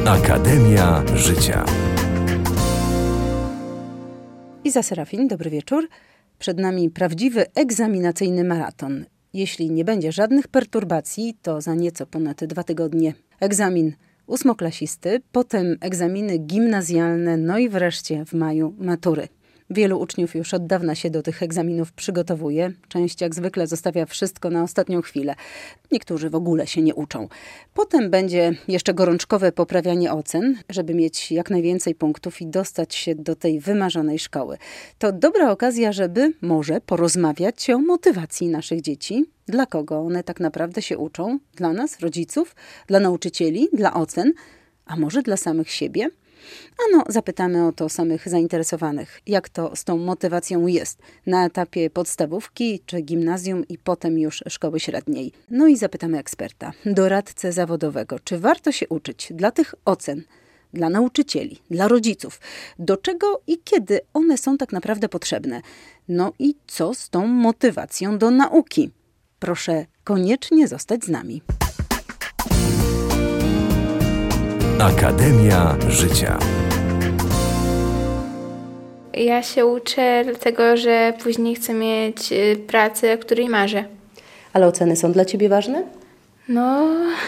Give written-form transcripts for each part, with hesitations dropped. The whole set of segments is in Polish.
Akademia Życia. Iza Serafin, dobry wieczór. Przed nami prawdziwy egzaminacyjny maraton. Jeśli nie będzie żadnych perturbacji, to za nieco ponad 2 tygodnie egzamin ósmoklasisty, potem egzaminy gimnazjalne, no i wreszcie w maju matury. Wielu uczniów już od dawna się do tych egzaminów przygotowuje. Część jak zwykle zostawia wszystko na ostatnią chwilę. Niektórzy w ogóle się nie uczą. Potem będzie jeszcze gorączkowe poprawianie ocen, żeby mieć jak najwięcej punktów i dostać się do tej wymarzonej szkoły. To dobra okazja, żeby może porozmawiać o motywacji naszych dzieci. Dla kogo one tak naprawdę się uczą? Dla nas, rodziców? Dla nauczycieli? Dla ocen? A może dla samych siebie? Zapytamy o to samych zainteresowanych, jak to z tą motywacją jest na etapie podstawówki czy gimnazjum i potem już szkoły średniej. No i zapytamy eksperta, doradcę zawodowego, czy warto się uczyć dla tych ocen, dla nauczycieli, dla rodziców, do czego i kiedy one są tak naprawdę potrzebne. No i co z tą motywacją do nauki? Proszę koniecznie zostać z nami. Akademia Życia. Ja się uczę dlatego, że później chcę mieć pracę, o której marzę. Ale oceny są dla ciebie ważne? No,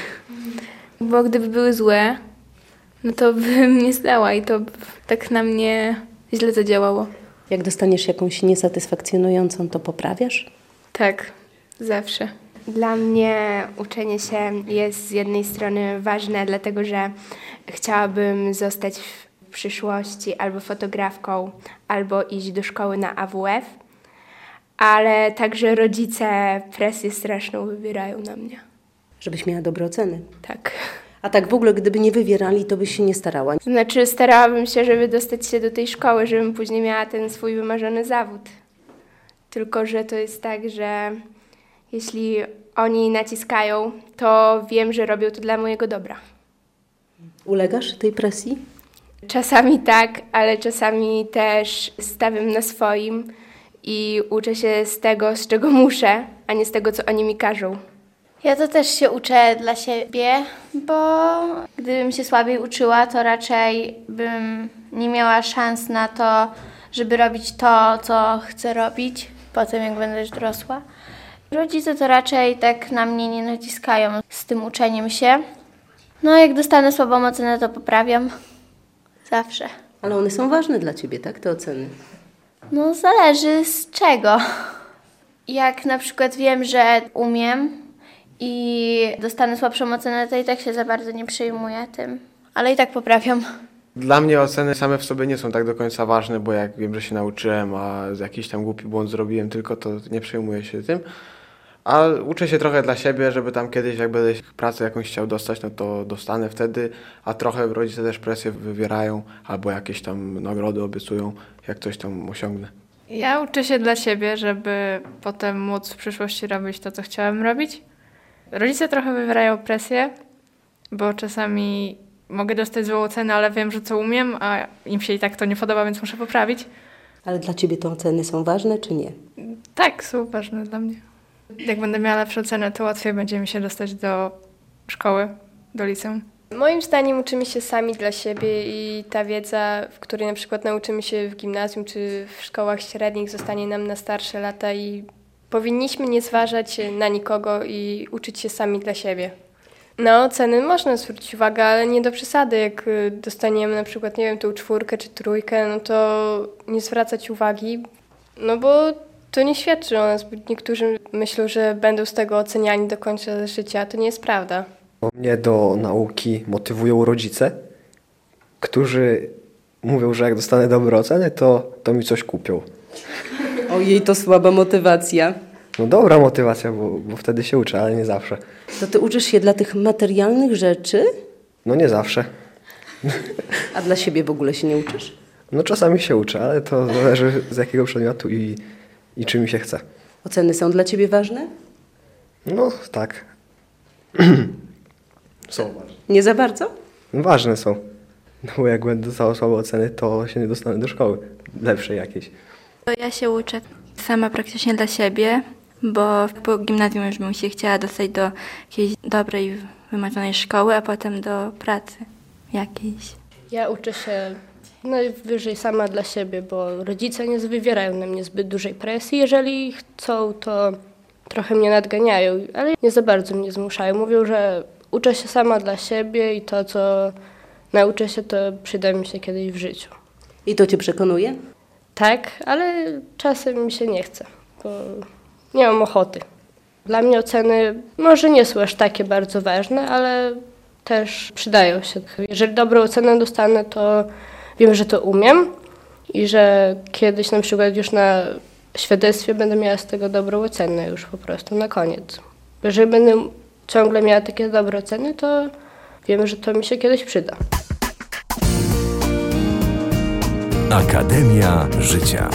bo gdyby były złe, no to bym nie zdała i to tak na mnie źle zadziałało. Jak dostaniesz jakąś niesatysfakcjonującą, to poprawiasz? Tak, zawsze. Dla mnie uczenie się jest z jednej strony ważne, dlatego że chciałabym zostać w przyszłości albo fotografką, albo iść do szkoły na AWF, ale także rodzice presję straszną wywierają na mnie. Żebyś miała dobre oceny. Tak. A tak w ogóle, gdyby nie wywierali, to byś się nie starała? Znaczy starałabym się, żeby dostać się do tej szkoły, żebym później miała ten swój wymarzony zawód. Tylko że to jest tak, że jeśli oni naciskają, to wiem, że robią to dla mojego dobra. Ulegasz tej presji? Czasami tak, ale czasami też stawiam na swoim i uczę się z tego, z czego muszę, a nie z tego, co oni mi każą. Ja to też się uczę dla siebie, bo gdybym się słabiej uczyła, to raczej bym nie miała szans na to, żeby robić to, co chcę robić potem, jak będę już dorosła. Rodzice to raczej tak na mnie nie naciskają z tym uczeniem się. No jak dostanę słabą ocenę, to poprawiam. Zawsze. Ale one są ważne dla ciebie, tak? Te oceny? No zależy z czego. Jak na przykład wiem, że umiem i dostanę słabszą ocenę, to i tak się za bardzo nie przejmuję tym. Ale i tak poprawiam. Dla mnie oceny same w sobie nie są tak do końca ważne, bo jak wiem, że się nauczyłem, a jakiś tam głupi błąd zrobiłem tylko, to nie przejmuję się tym. A uczę się trochę dla siebie, żeby tam kiedyś, jak będę pracę jakąś chciał dostać, no to dostanę wtedy, a trochę rodzice też presję wywierają albo jakieś tam nagrody obiecują, jak coś tam osiągnę. Ja uczę się dla siebie, żeby potem móc w przyszłości robić to, co chciałem robić. Rodzice trochę wywierają presję, bo czasami mogę dostać złą ocenę, ale wiem, że co umiem, a im się i tak to nie podoba, więc muszę poprawić. Ale dla ciebie te oceny są ważne, czy nie? Tak, są ważne dla mnie. Jak będę miała lepsze oceny, to łatwiej będzie mi się dostać do szkoły, do liceum. Moim zdaniem uczymy się sami dla siebie i ta wiedza, w której na przykład nauczymy się w gimnazjum czy w szkołach średnich, zostanie nam na starsze lata i powinniśmy nie zważać na nikogo i uczyć się sami dla siebie. Na oceny można zwrócić uwagę, ale nie do przesady. Jak dostaniemy na przykład, nie wiem, tą 4 czy 3, no to nie zwracać uwagi, no bo to nie świadczy o nas, bo niektórzy myślą, że będą z tego oceniani do końca życia, a to nie jest prawda. Mnie do nauki motywują rodzice, którzy mówią, że jak dostanę dobre oceny, to mi coś kupią. Ojej, to słaba motywacja. No dobra motywacja, bo wtedy się uczę, ale nie zawsze. To ty uczysz się dla tych materialnych rzeczy? No nie zawsze. A dla siebie w ogóle się nie uczysz? No czasami się uczę, ale to zależy z jakiego przedmiotu i czy mi się chce. Oceny są dla ciebie ważne? No tak. Są ważne. Nie za bardzo? Ważne są. No bo jak będę dostał słabe oceny, to się nie dostanę do szkoły lepszej jakiejś. Ja się uczę sama praktycznie dla siebie, bo po gimnazjum już bym się chciała dostać do jakiejś dobrej, wymarzonej szkoły, a potem do pracy. jakiejś. Ja uczę się najwyżej sama dla siebie, bo rodzice nie wywierają na mnie zbyt dużej presji. Jeżeli chcą, to trochę mnie nadganiają, ale nie za bardzo mnie zmuszają. Mówią, że uczę się sama dla siebie i to, co nauczę się, to przyda mi się kiedyś w życiu. I to cię przekonuje? Tak, ale czasem mi się nie chce, bo nie mam ochoty. Dla mnie oceny może nie są aż takie bardzo ważne, ale też przydają się. Jeżeli dobrą ocenę dostanę, to wiem, że to umiem i że kiedyś na przykład już na świadectwie będę miała z tego dobrą ocenę już po prostu na koniec. Jeżeli będę ciągle miała takie dobre oceny, to wiem, że to mi się kiedyś przyda. Akademia Życia.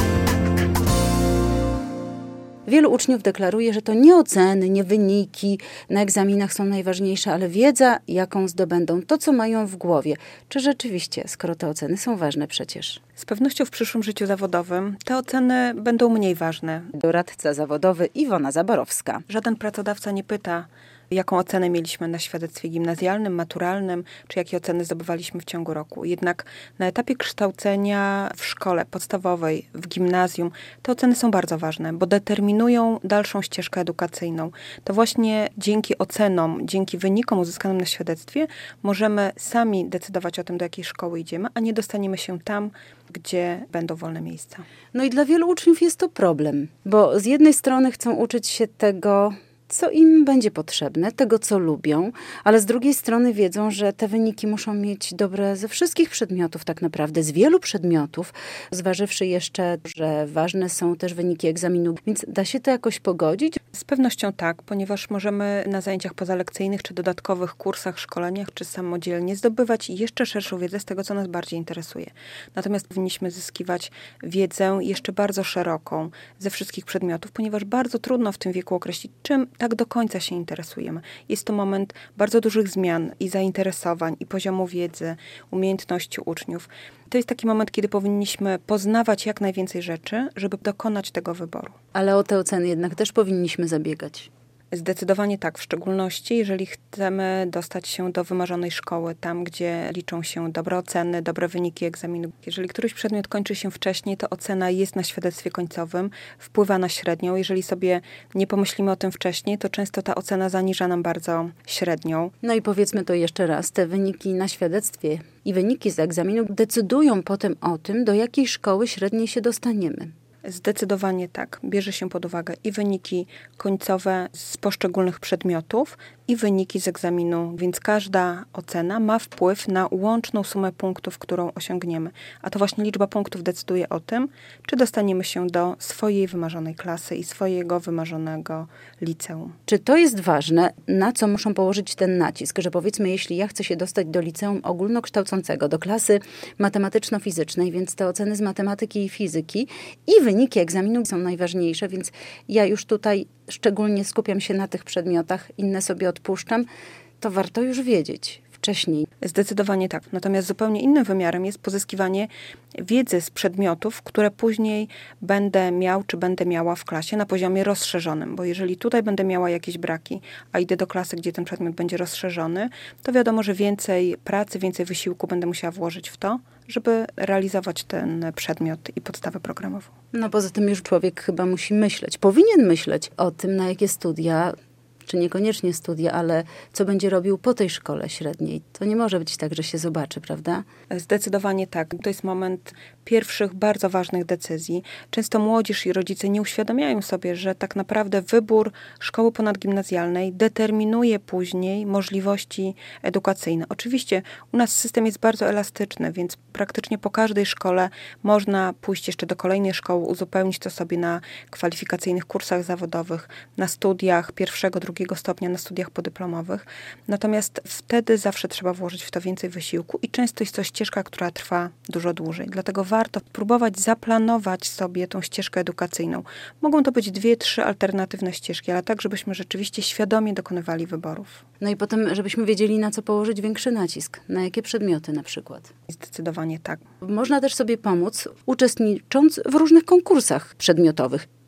Wielu uczniów deklaruje, że to nie oceny, nie wyniki na egzaminach są najważniejsze, ale wiedza, jaką zdobędą, to co mają w głowie. Czy rzeczywiście, skoro te oceny są ważne przecież? Z pewnością w przyszłym życiu zawodowym te oceny będą mniej ważne. Doradca zawodowy Iwona Zaborowska. Żaden pracodawca nie pyta, jaką ocenę mieliśmy na świadectwie gimnazjalnym, maturalnym, czy jakie oceny zdobywaliśmy w ciągu roku. Jednak na etapie kształcenia w szkole podstawowej, w gimnazjum, te oceny są bardzo ważne, bo determinują dalszą ścieżkę edukacyjną. To właśnie dzięki ocenom, dzięki wynikom uzyskanym na świadectwie możemy sami decydować o tym, do jakiej szkoły idziemy, a nie dostaniemy się tam, gdzie będą wolne miejsca. No i dla wielu uczniów jest to problem, bo z jednej strony chcą uczyć się tego, co im będzie potrzebne, tego, co lubią, ale z drugiej strony wiedzą, że te wyniki muszą mieć dobre ze wszystkich przedmiotów tak naprawdę, z wielu przedmiotów, zważywszy jeszcze, że ważne są też wyniki egzaminu. Więc da się to jakoś pogodzić? Z pewnością tak, ponieważ możemy na zajęciach pozalekcyjnych, czy dodatkowych kursach, szkoleniach, czy samodzielnie zdobywać jeszcze szerszą wiedzę z tego, co nas bardziej interesuje. Natomiast powinniśmy zyskiwać wiedzę jeszcze bardzo szeroką ze wszystkich przedmiotów, ponieważ bardzo trudno w tym wieku określić, czym tak do końca się interesujemy. Jest to moment bardzo dużych zmian i zainteresowań, i poziomu wiedzy, umiejętności uczniów. To jest taki moment, kiedy powinniśmy poznawać jak najwięcej rzeczy, żeby dokonać tego wyboru. Ale o te oceny jednak też powinniśmy zabiegać. Zdecydowanie tak, w szczególności jeżeli chcemy dostać się do wymarzonej szkoły, tam gdzie liczą się dobre oceny, dobre wyniki egzaminu. Jeżeli któryś przedmiot kończy się wcześniej, to ocena jest na świadectwie końcowym, wpływa na średnią. Jeżeli sobie nie pomyślimy o tym wcześniej, to często ta ocena zaniża nam bardzo średnią. No i powiedzmy to jeszcze raz, te wyniki na świadectwie i wyniki z egzaminu decydują potem o tym, do jakiej szkoły średniej się dostaniemy. Zdecydowanie tak. Bierze się pod uwagę i wyniki końcowe z poszczególnych przedmiotów, i wyniki z egzaminu, więc każda ocena ma wpływ na łączną sumę punktów, którą osiągniemy. A to właśnie liczba punktów decyduje o tym, czy dostaniemy się do swojej wymarzonej klasy i swojego wymarzonego liceum. Czy to jest ważne, na co muszą położyć ten nacisk, że powiedzmy, jeśli ja chcę się dostać do liceum ogólnokształcącego, do klasy matematyczno-fizycznej, więc te oceny z matematyki i fizyki i wyniki egzaminu są najważniejsze, więc ja już tutaj szczególnie skupiam się na tych przedmiotach, inne sobie odpuszczam, to warto już wiedzieć wcześniej. Zdecydowanie tak. Natomiast zupełnie innym wymiarem jest pozyskiwanie wiedzy z przedmiotów, które później będę miał, czy będę miała w klasie na poziomie rozszerzonym. Bo jeżeli tutaj będę miała jakieś braki, a idę do klasy, gdzie ten przedmiot będzie rozszerzony, to wiadomo, że więcej pracy, więcej wysiłku będę musiała włożyć w to, żeby realizować ten przedmiot i podstawę programową. No poza tym już człowiek chyba musi myśleć, powinien myśleć o tym, na jakie studia, czy niekoniecznie studia, ale co będzie robił po tej szkole średniej. To nie może być tak, że się zobaczy, prawda? Zdecydowanie tak. To jest moment pierwszych, bardzo ważnych decyzji. Często młodzież i rodzice nie uświadamiają sobie, że tak naprawdę wybór szkoły ponadgimnazjalnej determinuje później możliwości edukacyjne. Oczywiście u nas system jest bardzo elastyczny, więc praktycznie po każdej szkole można pójść jeszcze do kolejnej szkoły, uzupełnić to sobie na kwalifikacyjnych kursach zawodowych, na studiach pierwszego, drugiego stopnia, na studiach podyplomowych. Natomiast wtedy zawsze trzeba włożyć w to więcej wysiłku i często jest to ścieżka, która trwa dużo dłużej. Dlatego warto próbować zaplanować sobie tą ścieżkę edukacyjną. Mogą to być 2-3 alternatywne ścieżki, ale tak, żebyśmy rzeczywiście świadomie dokonywali wyborów. No i potem, żebyśmy wiedzieli, na co położyć większy nacisk. Na jakie przedmioty na przykład. Zdecydowanie tak. Można też sobie pomóc, uczestnicząc w różnych konkursach przedmiotowych.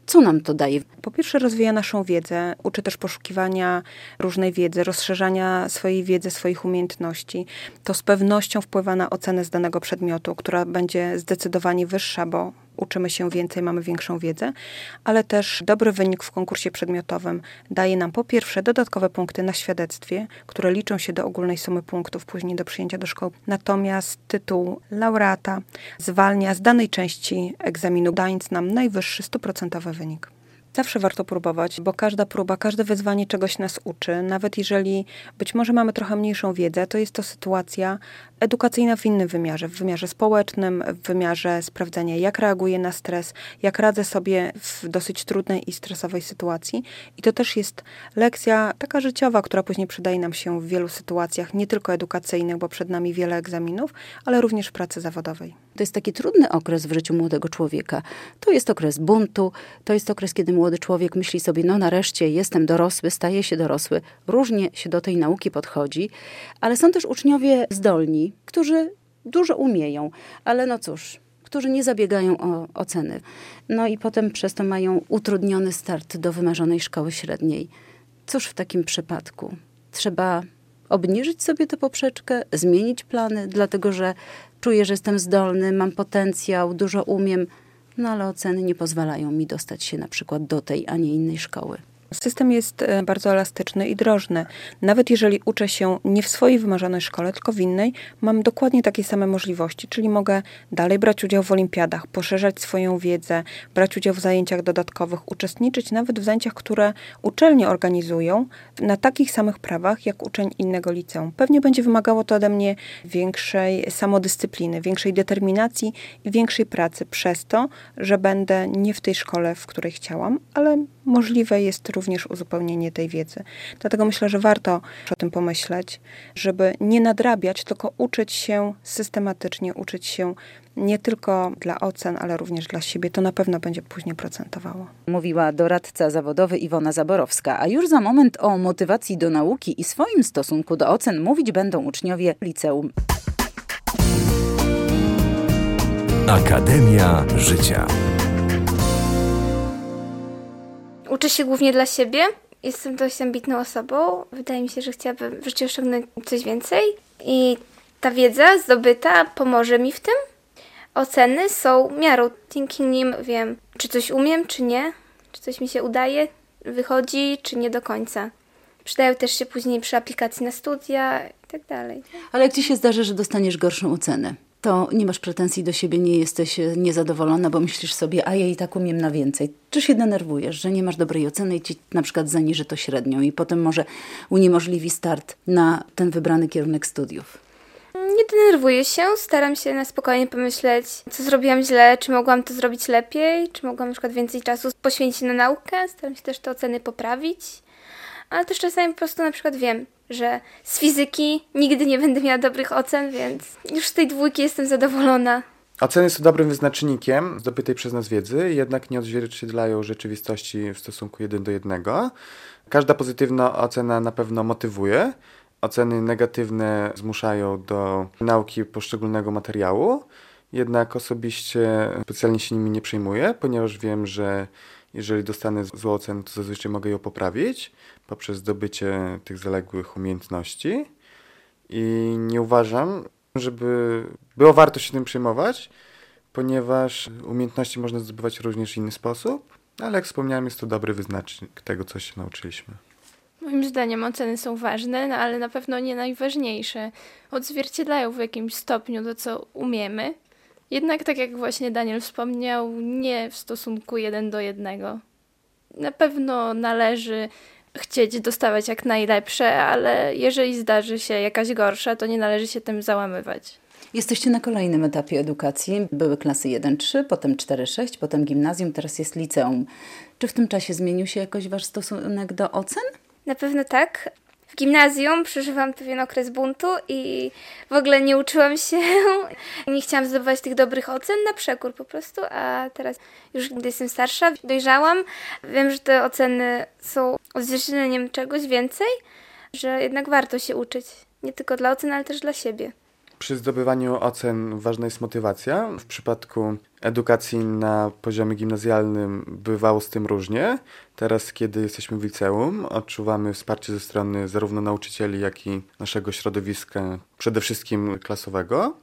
Co nam to daje? Po pierwsze rozwija naszą wiedzę, uczy też poszukiwania różnej wiedzy, rozszerzania swojej wiedzy, swoich umiejętności. To z pewnością wpływa na ocenę z danego przedmiotu, która będzie zdecydowanie wyższa, bo uczymy się więcej, mamy większą wiedzę, ale też dobry wynik w konkursie przedmiotowym daje nam po pierwsze dodatkowe punkty na świadectwie, które liczą się do ogólnej sumy punktów później do przyjęcia do szkoły. Natomiast tytuł laureata zwalnia z danej części egzaminu, dając nam najwyższy 100% wynik. Zawsze warto próbować, bo każda próba, każde wyzwanie czegoś nas uczy. Nawet jeżeli być może mamy trochę mniejszą wiedzę, to jest to sytuacja edukacyjna w innym wymiarze. W wymiarze społecznym, w wymiarze sprawdzenia, jak reaguję na stres, jak radzę sobie w dosyć trudnej i stresowej sytuacji. I to też jest lekcja taka życiowa, która później przydaje nam się w wielu sytuacjach, nie tylko edukacyjnych, bo przed nami wiele egzaminów, ale również w pracy zawodowej. To jest taki trudny okres w życiu młodego człowieka. To jest okres buntu, to jest okres, kiedy młody człowiek myśli sobie, no nareszcie jestem dorosły, staję się dorosły. Różnie się do tej nauki podchodzi, ale są też uczniowie zdolni, którzy dużo umieją, ale no cóż, którzy nie zabiegają o oceny. No i potem przez to mają utrudniony start do wymarzonej szkoły średniej. Cóż w takim przypadku? Trzeba obniżyć sobie tę poprzeczkę, zmienić plany, dlatego że czuję, że jestem zdolny, mam potencjał, dużo umiem, no ale oceny nie pozwalają mi dostać się na przykład do tej, a nie innej szkoły. System jest bardzo elastyczny i drożny. Nawet jeżeli uczę się nie w swojej wymarzonej szkole, tylko w innej, mam dokładnie takie same możliwości, czyli mogę dalej brać udział w olimpiadach, poszerzać swoją wiedzę, brać udział w zajęciach dodatkowych, uczestniczyć nawet w zajęciach, które uczelnie organizują na takich samych prawach jak uczeń innego liceum. Pewnie będzie wymagało to ode mnie większej samodyscypliny, większej determinacji i większej pracy przez to, że będę nie w tej szkole, w której chciałam, ale możliwe jest również uzupełnienie tej wiedzy. Dlatego myślę, że warto o tym pomyśleć, żeby nie nadrabiać, tylko uczyć się systematycznie, uczyć się nie tylko dla ocen, ale również dla siebie. To na pewno będzie później procentowało. Mówiła doradca zawodowy Iwona Zaborowska, a już za moment o motywacji do nauki i swoim stosunku do ocen mówić będą uczniowie liceum. Akademia Życia. Uczę się głównie dla siebie. Jestem dość ambitną osobą. Wydaje mi się, że chciałabym w życiu osiągnąć coś więcej. I ta wiedza zdobyta pomoże mi w tym. Oceny są miarą. Dzięki nim wiem, czy coś umiem, czy nie. Czy coś mi się udaje, wychodzi, czy nie do końca. Przydają też się później przy aplikacji na studia i tak dalej. Ale jak ci się zdarzy, że dostaniesz gorszą ocenę, to nie masz pretensji do siebie, nie jesteś niezadowolona, bo myślisz sobie, a ja i tak umiem na więcej. Czy się denerwujesz, że nie masz dobrej oceny i ci na przykład zaniży to średnią i potem może uniemożliwi start na ten wybrany kierunek studiów? Nie denerwuję się, staram się na spokojnie pomyśleć, co zrobiłam źle, czy mogłam to zrobić lepiej, czy mogłam na przykład więcej czasu poświęcić na naukę. Staram się też te oceny poprawić, ale też czasami po prostu na przykład wiem, że z fizyki nigdy nie będę miała dobrych ocen, więc już z tej 2 jestem zadowolona. Oceny są dobrym wyznacznikiem zdobytej przez nas wiedzy, jednak nie odzwierciedlają rzeczywistości w stosunku 1:1. Każda pozytywna ocena na pewno motywuje. Oceny negatywne zmuszają do nauki poszczególnego materiału, jednak osobiście specjalnie się nimi nie przejmuję, ponieważ wiem, że jeżeli dostanę złą ocenę, to zazwyczaj mogę ją poprawić poprzez zdobycie tych zaległych umiejętności i nie uważam, żeby było warto się tym przejmować, ponieważ umiejętności można zdobywać również w inny sposób, ale jak wspomniałem, jest to dobry wyznacznik tego, co się nauczyliśmy. Moim zdaniem oceny są ważne, no ale na pewno nie najważniejsze. Odzwierciedlają w jakimś stopniu to, co umiemy. Jednak tak jak właśnie Daniel wspomniał, nie w stosunku 1:1. Na pewno należy chcieć dostawać jak najlepsze, ale jeżeli zdarzy się jakaś gorsza, to nie należy się tym załamywać. Jesteście na kolejnym etapie edukacji. Były klasy 1-3, potem 4-6, potem gimnazjum, teraz jest liceum. Czy w tym czasie zmienił się jakoś wasz stosunek do ocen? Na pewno tak. W gimnazjum przeżywam pewien okres buntu i w ogóle nie uczyłam się. Nie chciałam zdobywać tych dobrych ocen na przekór po prostu, a teraz już gdy jestem starsza, dojrzałam. Wiem, że te oceny są odzwierciedleniem czegoś więcej, że jednak warto się uczyć. Nie tylko dla ocen, ale też dla siebie. Przy zdobywaniu ocen ważna jest motywacja. W przypadku edukacji na poziomie gimnazjalnym bywało z tym różnie. Teraz, kiedy jesteśmy w liceum, odczuwamy wsparcie ze strony zarówno nauczycieli, jak i naszego środowiska, przede wszystkim klasowego.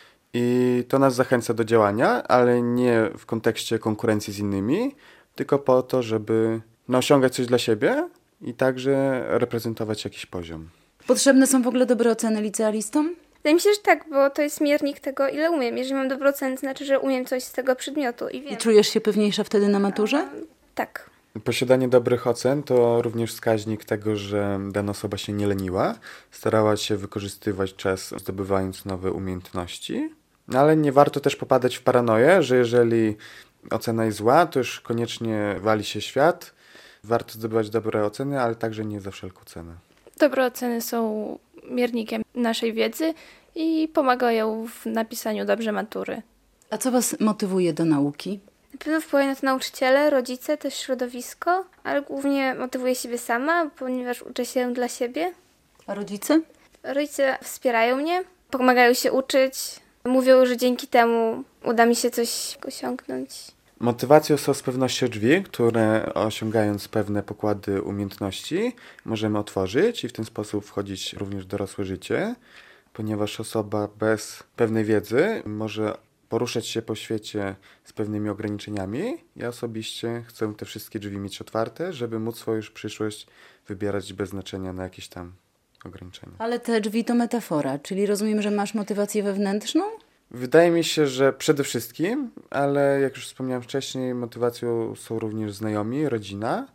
I to nas zachęca do działania, ale nie w kontekście konkurencji z innymi, tylko po to, żeby osiągać coś dla siebie i także reprezentować jakiś poziom. Potrzebne są w ogóle dobre oceny licealistom? Wydaje mi się, że tak, bo to jest miernik tego, ile umiem. Jeżeli mam dobre oceny, to znaczy, że umiem coś z tego przedmiotu i wiem. I czujesz się pewniejsza wtedy na maturze? Tak. Posiadanie dobrych ocen to również wskaźnik tego, że dana osoba się nie leniła, starała się wykorzystywać czas, zdobywając nowe umiejętności. Ale nie warto też popadać w paranoję, że jeżeli ocena jest zła, to już koniecznie wali się świat. Warto zdobywać dobre oceny, ale także nie za wszelką cenę. Dobre oceny są miernikiem naszej wiedzy i pomagają w napisaniu dobrze matury. A co was motywuje do nauki? Na pewno wpływają na to nauczyciele, rodzice, też środowisko, ale głównie motywuję siebie sama, ponieważ uczę się dla siebie. A rodzice? Rodzice wspierają mnie, pomagają się uczyć, mówią, że dzięki temu uda mi się coś osiągnąć. Motywacją są z pewnością drzwi, które osiągając pewne pokłady umiejętności możemy otworzyć i w ten sposób wchodzić również w dorosłe życie, ponieważ osoba bez pewnej wiedzy może poruszać się po świecie z pewnymi ograniczeniami. Ja osobiście chcę te wszystkie drzwi mieć otwarte, żeby móc swoją przyszłość wybierać bez znaczenia na jakieś tam ograniczenia. Ale te drzwi to metafora, czyli rozumiem, że masz motywację wewnętrzną? Wydaje mi się, że przede wszystkim, ale jak już wspomniałem wcześniej, motywacją są również znajomi, rodzina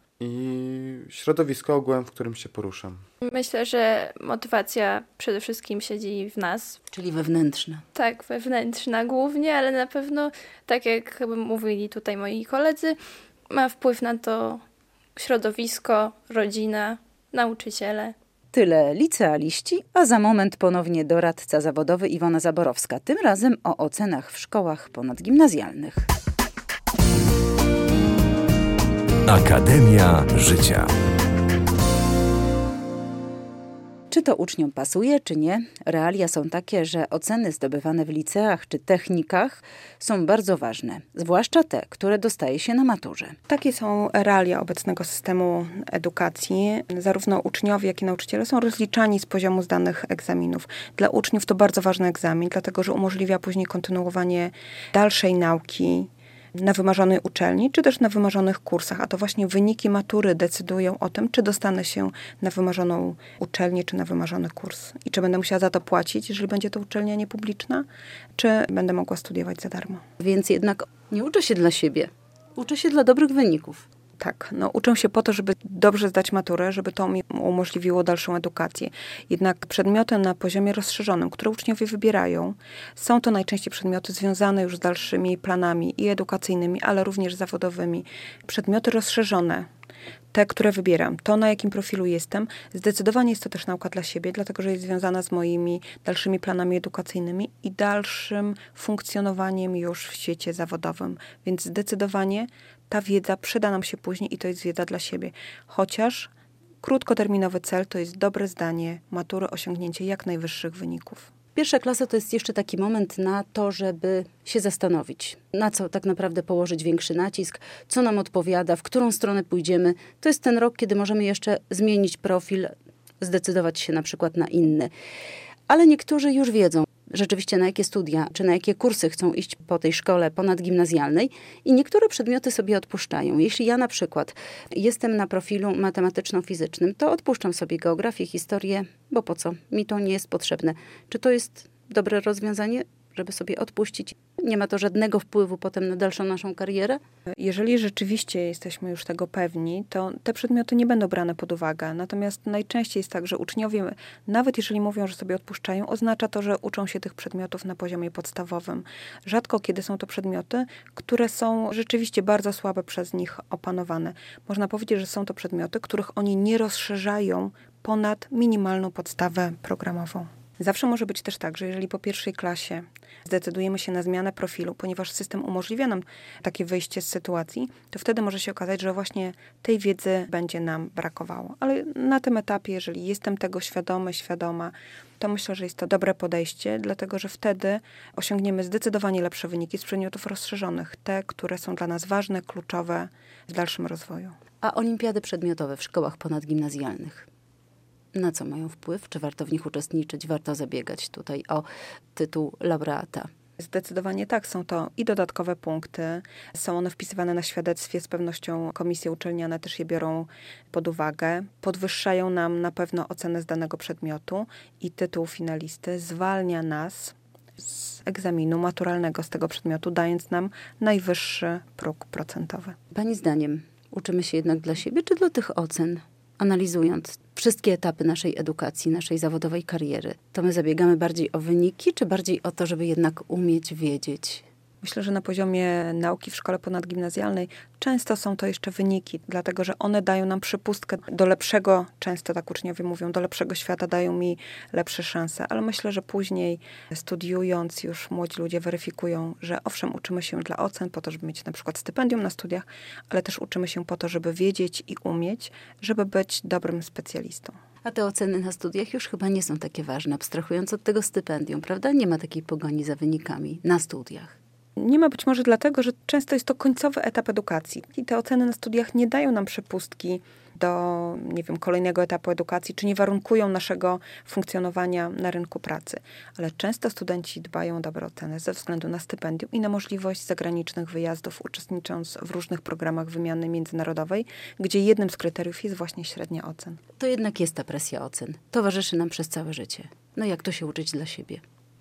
i środowisko ogółem, w którym się poruszam. Myślę, że motywacja przede wszystkim siedzi w nas. Czyli wewnętrzna. Tak, wewnętrzna głównie, ale na pewno, tak jak mówili tutaj moi koledzy, ma wpływ na to środowisko, rodzina, nauczyciele. Tyle licealiści, a za moment ponownie doradca zawodowy Iwona Zaborowska. Tym razem o ocenach w szkołach ponadgimnazjalnych. Akademia Życia. Czy to uczniom pasuje, czy nie? Realia są takie, że oceny zdobywane w liceach czy technikach są bardzo ważne, zwłaszcza te, które dostaje się na maturze. Takie są realia obecnego systemu edukacji. Zarówno uczniowie, jak i nauczyciele są rozliczani z poziomu zdanych egzaminów. Dla uczniów to bardzo ważny egzamin, dlatego że umożliwia później kontynuowanie dalszej nauki na wymarzonej uczelni, czy też na wymarzonych kursach, a to właśnie wyniki matury decydują o tym, czy dostanę się na wymarzoną uczelnię, czy na wymarzony kurs. I czy będę musiała za to płacić, jeżeli będzie to uczelnia niepubliczna, czy będę mogła studiować za darmo. Więc jednak nie uczę się dla siebie, uczę się dla dobrych wyników. Tak, uczę się po to, żeby dobrze zdać maturę, żeby to mi umożliwiło dalszą edukację. Jednak przedmioty na poziomie rozszerzonym, które uczniowie wybierają, są to najczęściej przedmioty związane już z dalszymi planami i edukacyjnymi, ale również zawodowymi. Przedmioty rozszerzone, te, które wybieram, to na jakim profilu jestem, zdecydowanie jest to też nauka dla siebie, dlatego że jest związana z moimi dalszymi planami edukacyjnymi i dalszym funkcjonowaniem już w świecie zawodowym. Więc zdecydowanie ta wiedza przyda nam się później i to jest wiedza dla siebie. Chociaż krótkoterminowy cel to jest dobre zdanie matury, osiągnięcie jak najwyższych wyników. Pierwsza klasa to jest jeszcze taki moment na to, żeby się zastanowić, na co tak naprawdę położyć większy nacisk, co nam odpowiada, w którą stronę pójdziemy. To jest ten rok, kiedy możemy jeszcze zmienić profil, zdecydować się na przykład na inny. Ale niektórzy już wiedzą rzeczywiście, na jakie studia czy na jakie kursy chcą iść po tej szkole ponadgimnazjalnej i niektóre przedmioty sobie odpuszczają. Jeśli ja na przykład jestem na profilu matematyczno-fizycznym, to odpuszczam sobie geografię, historię, bo po co? Mi to nie jest potrzebne. Czy to jest dobre rozwiązanie, żeby sobie odpuścić? Nie ma to żadnego wpływu potem na dalszą naszą karierę? Jeżeli rzeczywiście jesteśmy już tego pewni, to te przedmioty nie będą brane pod uwagę. Natomiast najczęściej jest tak, że uczniowie, nawet jeżeli mówią, że sobie odpuszczają, oznacza to, że uczą się tych przedmiotów na poziomie podstawowym. Rzadko kiedy są to przedmioty, które są rzeczywiście bardzo słabe przez nich opanowane. Można powiedzieć, że są to przedmioty, których oni nie rozszerzają ponad minimalną podstawę programową. Zawsze może być też tak, że jeżeli po pierwszej klasie zdecydujemy się na zmianę profilu, ponieważ system umożliwia nam takie wyjście z sytuacji, to wtedy może się okazać, że właśnie tej wiedzy będzie nam brakowało. Ale na tym etapie, jeżeli jestem tego świadoma, to myślę, że jest to dobre podejście, dlatego że wtedy osiągniemy zdecydowanie lepsze wyniki z przedmiotów rozszerzonych, te, które są dla nas ważne, kluczowe w dalszym rozwoju. A olimpiady przedmiotowe w szkołach ponadgimnazjalnych? Na co mają wpływ? Czy warto w nich uczestniczyć? Warto zabiegać tutaj o tytuł laureata? Zdecydowanie tak. Są to i dodatkowe punkty. Są one wpisywane na świadectwie. Z pewnością komisje uczelniane też je biorą pod uwagę. Podwyższają nam na pewno ocenę z danego przedmiotu i tytuł finalisty zwalnia nas z egzaminu maturalnego z tego przedmiotu, dając nam najwyższy próg procentowy. Pani zdaniem uczymy się jednak dla siebie czy dla tych ocen? Analizując wszystkie etapy naszej edukacji, naszej zawodowej kariery, to my zabiegamy bardziej o wyniki, czy bardziej o to, żeby jednak umieć wiedzieć? Myślę, że na poziomie nauki w szkole ponadgimnazjalnej często są to jeszcze wyniki, dlatego że one dają nam przypustkę do lepszego, często tak uczniowie mówią, do lepszego świata, dają mi lepsze szanse, ale myślę, że później studiując już młodzi ludzie weryfikują, że owszem, uczymy się dla ocen po to, żeby mieć na przykład stypendium na studiach, ale też uczymy się po to, żeby wiedzieć i umieć, żeby być dobrym specjalistą. A te oceny na studiach już chyba nie są takie ważne, abstrahując od tego stypendium, prawda? Nie ma takiej pogoni za wynikami na studiach. Nie ma być może dlatego, że często jest to końcowy etap edukacji i te oceny na studiach nie dają nam przepustki do, kolejnego etapu edukacji, czy nie warunkują naszego funkcjonowania na rynku pracy. Ale często studenci dbają o dobre oceny ze względu na stypendium i na możliwość zagranicznych wyjazdów, uczestnicząc w różnych programach wymiany międzynarodowej, gdzie jednym z kryteriów jest właśnie średnia ocen. To jednak jest ta presja ocen. Towarzyszy nam przez całe życie. No jak to się uczyć dla siebie?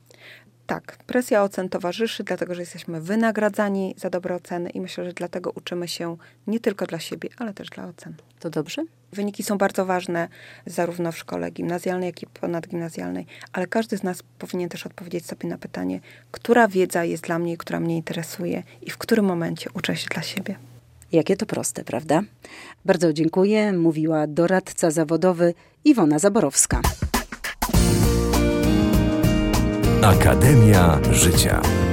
Tak, presja ocen towarzyszy, dlatego że jesteśmy wynagradzani za dobre oceny i myślę, że dlatego uczymy się nie tylko dla siebie, ale też dla ocen. To dobrze? Wyniki są bardzo ważne zarówno w szkole gimnazjalnej, jak i ponadgimnazjalnej, ale każdy z nas powinien też odpowiedzieć sobie na pytanie, która wiedza jest dla mnie, która mnie interesuje i w którym momencie uczę się dla siebie. Jakie to proste, prawda? Bardzo dziękuję, mówiła doradca zawodowy Iwona Zaborowska. Akademia Życia.